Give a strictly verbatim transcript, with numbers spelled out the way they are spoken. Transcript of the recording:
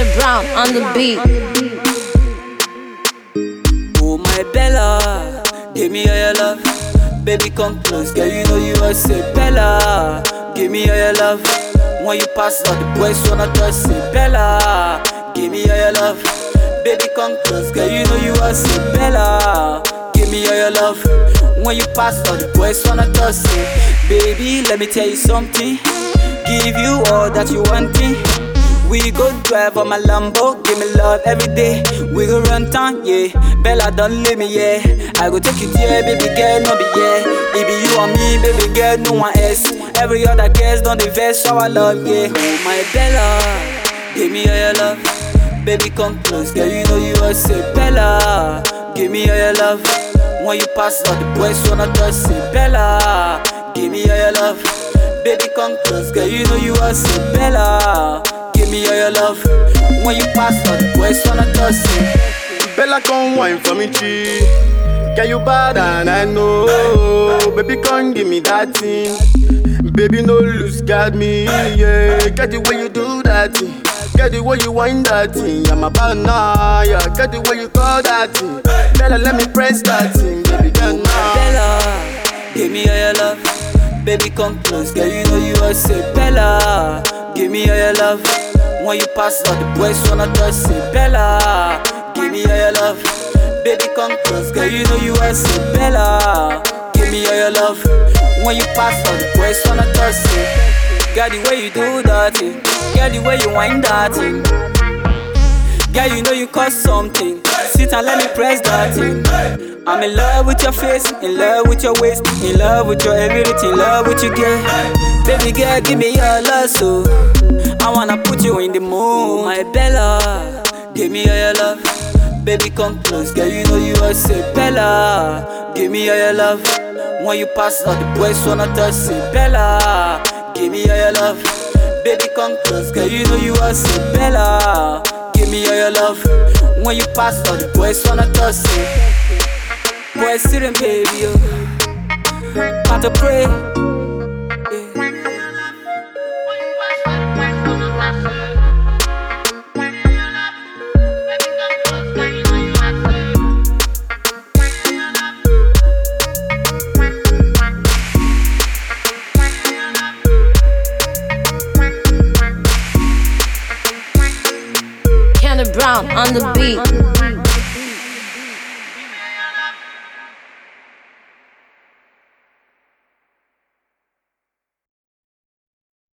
Kenny Brown on the beat. Oh my Bella, give me all your love. Baby come close, girl you know you are say Bella. Give me all your love. When you pass out the boys wanna touch say Bella. Give me all your love. Baby come close, girl you know you are say Bella. Give me all your love. When you pass out the boys wanna touch say. Baby let me tell you something. Give you all that you wanting. We go drive on my Lambo, give me love every day. We go run town, yeah. Bella, don't leave me, yeah. I go take you there, baby girl, no be yeah. It be you and me, baby girl, no one else. Every other girls don't invest our love, yeah. Oh my Bella, give me all your love. Baby come close, girl, you know you are say Bella. Give me all your love. When you pass out the boys wanna touch, say Bella. Give me all your love. Baby come close, girl, you know you are say Bella. Give me all your love. When you pass all the boys wanna touch it. Bella come wine for me tree. Girl you bad and I know. Baby come give me that thing. Baby no lose guard me, yeah. Get the way you do that thing. Get the way you wind that thing. I'm about now, yeah. Get the way you call that thing. Bella let me press that thing, baby girl now. Bella, give me all your love. Baby come close, girl you know you are say Bella. Give me all your love. When you pass out the boys wanna touch say Bella. Give me all your love. Baby come close, girl you know you are say Bella. Give me all your love. When you pass out the boys wanna touch say. Girl the way you do that thing. Girl the way you wind that thing. Girl you know you cause something. Sit and let me press that thing. I'm in love with your face, in love with your waist, in love with your everything, in love with your girl. Baby girl, give me your love, so I wanna put you in the mood. My Bella, give me all your love. Baby come close, girl you know you are say Bella. Give me all your love. When you pass out the boys wanna touch, say Bella. Give me all your love. Baby come close, girl you know you are say Bella. Give me all your love. When you pass out the boys wanna touch, say boys sitting baby, yo. About to pray. Kenny Brown on the beat.